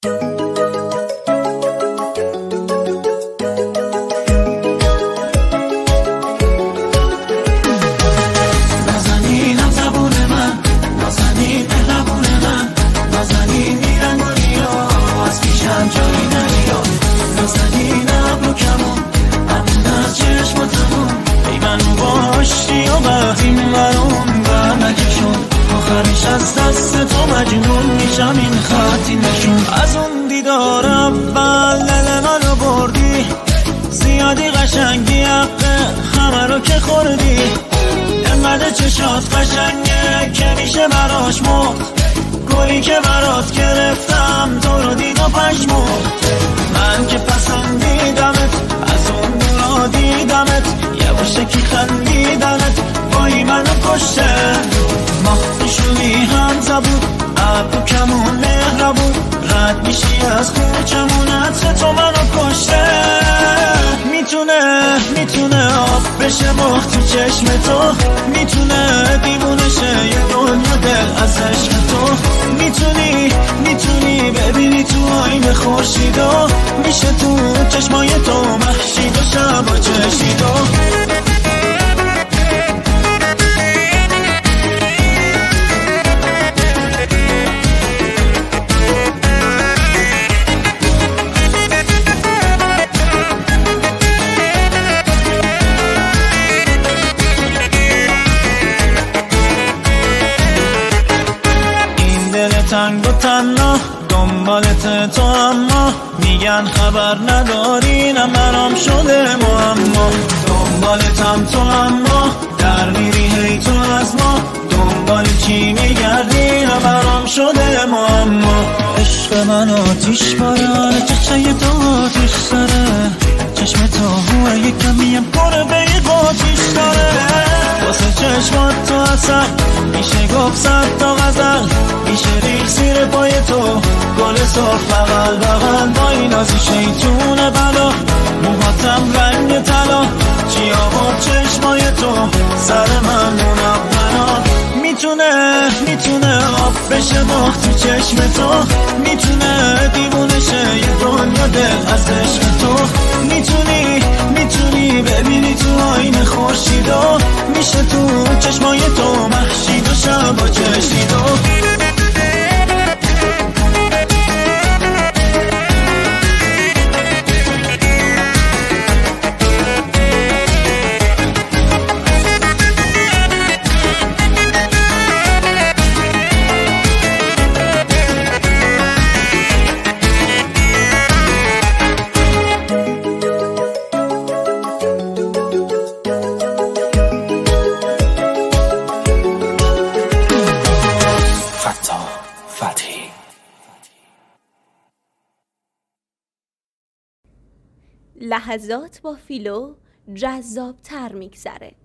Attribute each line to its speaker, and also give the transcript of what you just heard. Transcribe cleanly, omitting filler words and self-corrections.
Speaker 1: از دست تو مجنون میشم این خطی نشون. از اون دیدار اول دل منو بردی، زیادی قشنگی حقه همه رو که خوردی. انقدر چشات قشنگه که میشه براش مرد، گلی که برات گرفتم تو رو دید و پشمرد. من که پسندیدمت از اون دورا دیدمت، یه باشه که خندیدمت وای منو کشته. ما میشونی هم زبون ابرو کمون مهربون، رد میشی از کوچمون عطر تو منو کشته. میتونه آب بشه مخ تو چشم تو، میتونه دیوونه شه یه دنیا دل از عشق تو. میتونی ببینی تو آینه خورشیدو، میشه تو چشمای تو محشید و شب و چشیدو. تنگ و تنها دنبالت تو، اما میگن خبر نداری نه مرام شده معما. دنبالتم تو اما در میری هی تو از ما، دنبال چی میگردی نه مرام شده معما. عشق من آتیش باره چشای تو آتیش داره، چشم تو هوه یک کمیم پر بیق آتیش داره. واسه چشمات تو اصل میشه گفت صد تا غزل، میشه ریخ زیر پای تو گل صاف بغل بغل. با این نازی شیطون بلا موهاتم رنگ طلا، چی آورد چشمای تو سر من منونا. میتونه آب بشه مخ تو چشم تو، میتونه دیوونه شه یه دنیا دل از عشق تو. میتونی ببینی تو آینه خورشیدو، میشه تو چشمای تو محشید و شب و چشیدو.
Speaker 2: لحظات با فیلو جذاب‌تر میگذره.